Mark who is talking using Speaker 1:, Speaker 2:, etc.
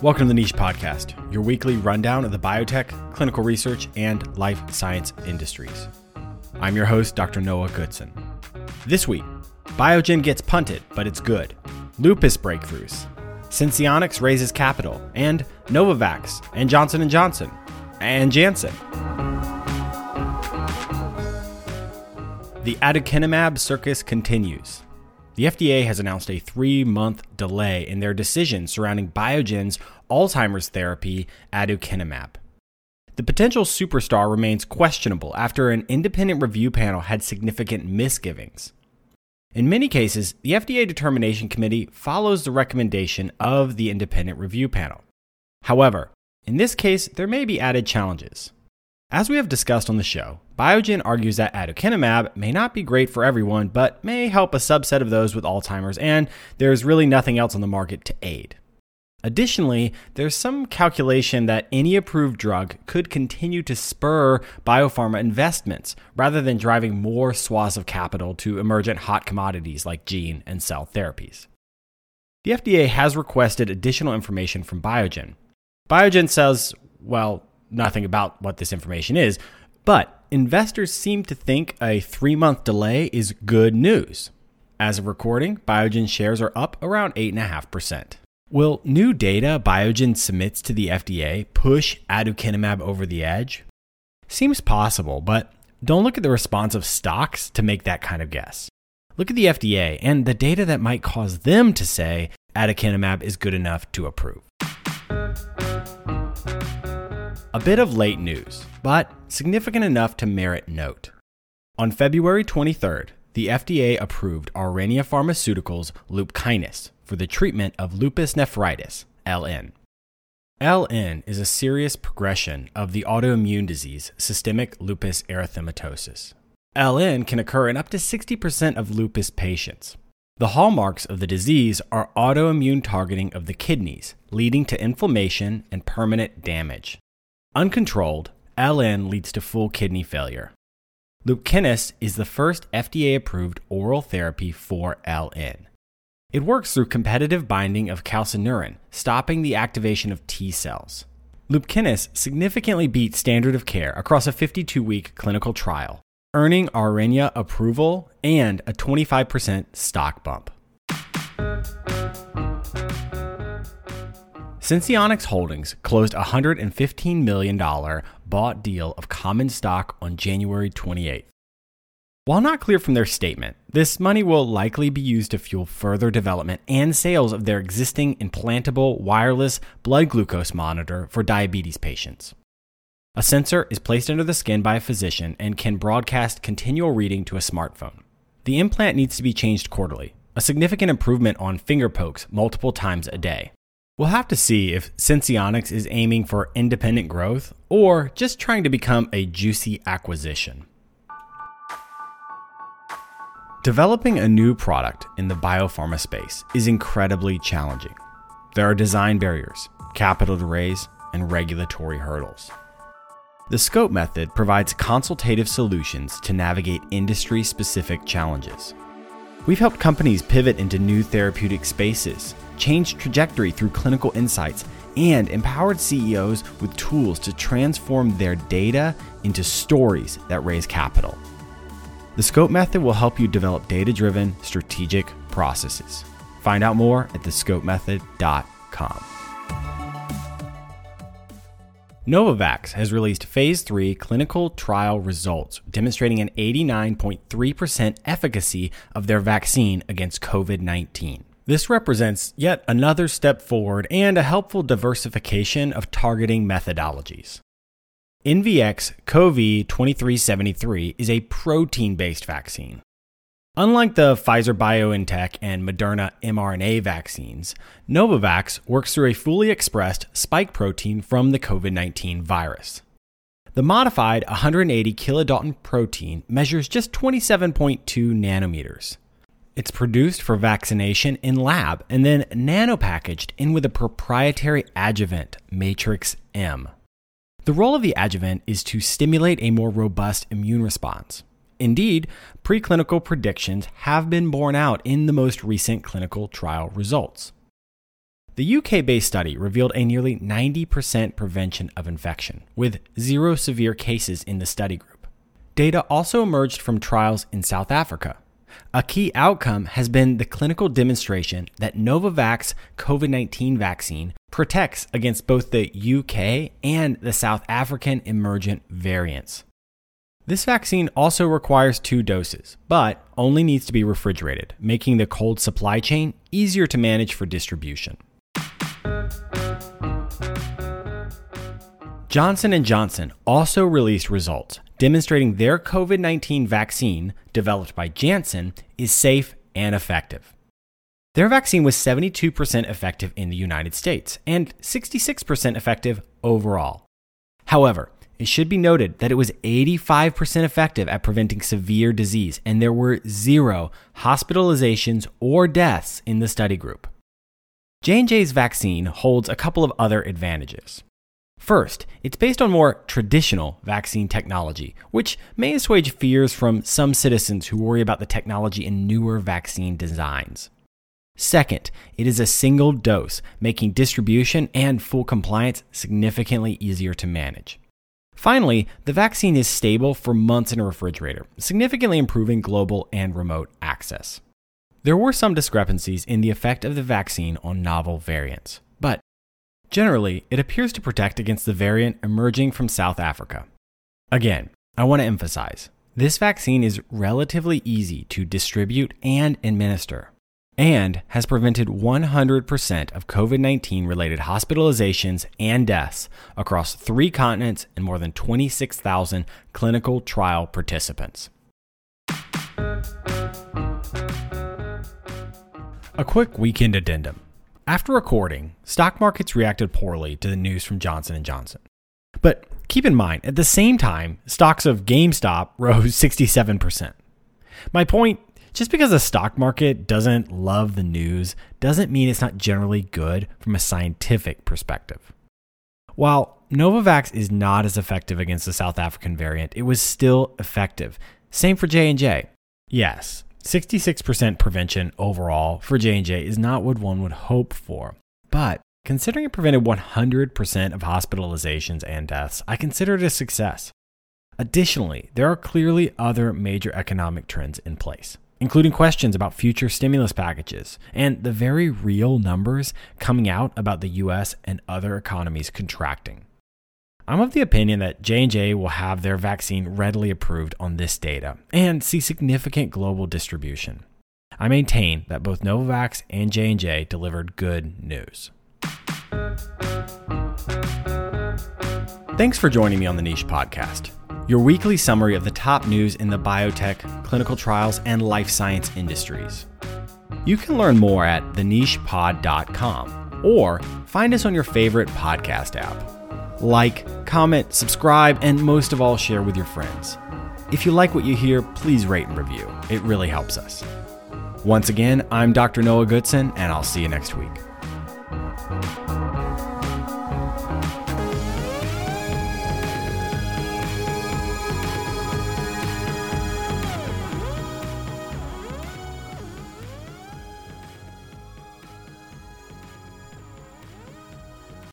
Speaker 1: Welcome to the Niche Podcast, your weekly rundown of the biotech, clinical research, and life science industries. I'm your host, Dr. Noah Goodson. This week, Biogen gets punted, but it's good. Lupus breakthroughs. Senseonics raises capital, and Novavax, and Johnson & Johnson, and Janssen. The aducanumab circus continues. The FDA has announced a 3-month delay in their decision surrounding Biogen's Alzheimer's therapy, aducanumab. The potential superstar remains questionable after an independent review panel had significant misgivings. In many cases, the FDA Determination Committee follows the recommendation of the independent review panel. However, in this case, there may be added challenges. As we have discussed on the show, Biogen argues that aducanumab may not be great for everyone, but may help a subset of those with Alzheimer's, and there's really nothing else on the market to aid. Additionally, there's some calculation that any approved drug could continue to spur biopharma investments, rather than driving more swaths of capital to emergent hot commodities like gene and cell therapies. The FDA has requested additional information from Biogen. Biogen says, nothing about what this information is, but investors seem to think a 3-month delay is good news. As of recording, Biogen shares are up around 8.5%. Will new data Biogen submits to the FDA push aducanumab over the edge? Seems possible, but don't look at the response of stocks to make that kind of guess. Look at the FDA and the data that might cause them to say aducanumab is good enough to approve. A bit of late news, but significant enough to merit note. On February 23rd, the FDA approved Aurinia Pharmaceuticals' Lupkynis for the treatment of lupus nephritis, LN. LN is a serious progression of the autoimmune disease systemic lupus erythematosus. LN can occur in up to 60% of lupus patients. The hallmarks of the disease are autoimmune targeting of the kidneys, leading to inflammation and permanent damage. Uncontrolled, LN leads to full kidney failure. Lupkynis is the first FDA-approved oral therapy for LN. It works through competitive binding of calcineurin, stopping the activation of T cells. Lupkynis significantly beats standard of care across a 52-week clinical trial, earning Aurinia approval and a 25% stock bump. Senseonics Holdings closed a $115 million bought deal of common stock on January 28th. While not clear from their statement, this money will likely be used to fuel further development and sales of their existing implantable wireless blood glucose monitor for diabetes patients. A sensor is placed under the skin by a physician and can broadcast continual reading to a smartphone. The implant needs to be changed quarterly, a significant improvement on finger pokes multiple times a day. We'll have to see if Senseonics is aiming for independent growth or just trying to become a juicy acquisition. Developing a new product in the biopharma space is incredibly challenging. There are design barriers, capital to raise, and regulatory hurdles. The SCOPE method provides consultative solutions to navigate industry-specific challenges. We've helped companies pivot into new therapeutic spaces, changed trajectory through clinical insights, and empowered CEOs with tools to transform their data into stories that raise capital. The SCOPE method will help you develop data-driven, strategic processes. Find out more at thescopemethod.com. Novavax has released Phase 3 clinical trial results demonstrating an 89.3% efficacy of their vaccine against COVID-19. This represents yet another step forward and a helpful diversification of targeting methodologies. NVX-CoV2373 is a protein-based vaccine. Unlike the Pfizer-BioNTech and Moderna mRNA vaccines, Novavax works through a fully expressed spike protein from the COVID-19 virus. The modified 180 kilodalton protein measures just 27.2 nanometers. It's produced for vaccination in lab and then nanopackaged in with a proprietary adjuvant, Matrix M. The role of the adjuvant is to stimulate a more robust immune response. Indeed, preclinical predictions have been borne out in the most recent clinical trial results. The UK-based study revealed a nearly 90% prevention of infection, with 0 severe cases in the study group. Data also emerged from trials in South Africa. A key outcome has been the clinical demonstration that Novavax COVID-19 vaccine protects against both the UK and the South African emergent variants. This vaccine also requires 2 doses, but only needs to be refrigerated, making the cold supply chain easier to manage for distribution. Johnson & Johnson also released results demonstrating their COVID-19 vaccine, developed by Janssen, is safe and effective. Their vaccine was 72% effective in the United States and 66% effective overall. However, it should be noted that it was 85% effective at preventing severe disease, and there were 0 hospitalizations or deaths in the study group. J&J's vaccine holds a couple of other advantages. First, it's based on more traditional vaccine technology, which may assuage fears from some citizens who worry about the technology in newer vaccine designs. Second, it is a single dose, making distribution and full compliance significantly easier to manage. Finally, the vaccine is stable for months in a refrigerator, significantly improving global and remote access. There were some discrepancies in the effect of the vaccine on novel variants, but generally, it appears to protect against the variant emerging from South Africa. Again, I want to emphasize, this vaccine is relatively easy to distribute and administer, and has prevented 100% of COVID-19 related hospitalizations and deaths across 3 continents and more than 26,000 clinical trial participants. A quick weekend addendum. After recording, stock markets reacted poorly to the news from Johnson & Johnson. But keep in mind, at the same time, stocks of GameStop rose 67%. My point, just because the stock market doesn't love the news doesn't mean it's not generally good from a scientific perspective. While Novavax is not as effective against the South African variant, it was still effective. Same for J&J. Yes, 66% prevention overall for J&J is not what one would hope for, but considering it prevented 100% of hospitalizations and deaths, I consider it a success. Additionally, there are clearly other major economic trends in place, including questions about future stimulus packages and the very real numbers coming out about the US and other economies contracting. I'm of the opinion that J&J will have their vaccine readily approved on this data and see significant global distribution. I maintain that both Novavax and J&J delivered good news. Thanks for joining me on the Niche Podcast, your weekly summary of the top news in the biotech, clinical trials, and life science industries. You can learn more at thenichepod.com or find us on your favorite podcast app. Like, comment, subscribe, and most of all, share with your friends. If you like what you hear, please rate and review. It really helps us. Once again, I'm Dr. Noah Goodson, and I'll see you next week.